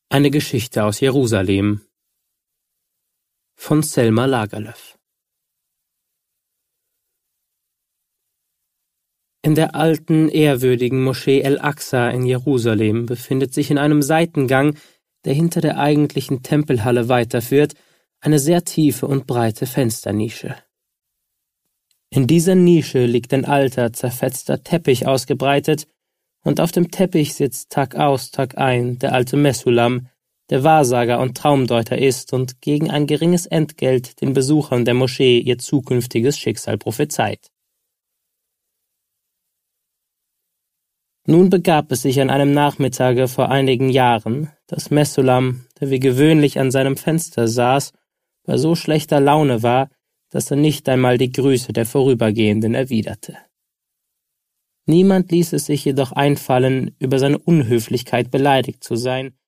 Eine Geschichte aus Jerusalem von Selma Lagerlöf. In der alten, ehrwürdigen Moschee El-Aqsa in Jerusalem befindet sich in einem Seitengang, der hinter der eigentlichen Tempelhalle weiterführt, eine sehr tiefe und breite Fensternische. In dieser Nische liegt ein alter, zerfetzter Teppich ausgebreitet, und auf dem Teppich sitzt Tag aus, Tag ein der alte Messulam, der Wahrsager und Traumdeuter ist und gegen ein geringes Entgelt den Besuchern der Moschee ihr zukünftiges Schicksal prophezeit. Nun begab es sich an einem Nachmittage vor einigen Jahren, dass Messulam, der wie gewöhnlich an seinem Fenster saß, bei so schlechter Laune war, dass er nicht einmal die Grüße der Vorübergehenden erwiderte. Niemand ließ es sich jedoch einfallen, über seine Unhöflichkeit beleidigt zu sein,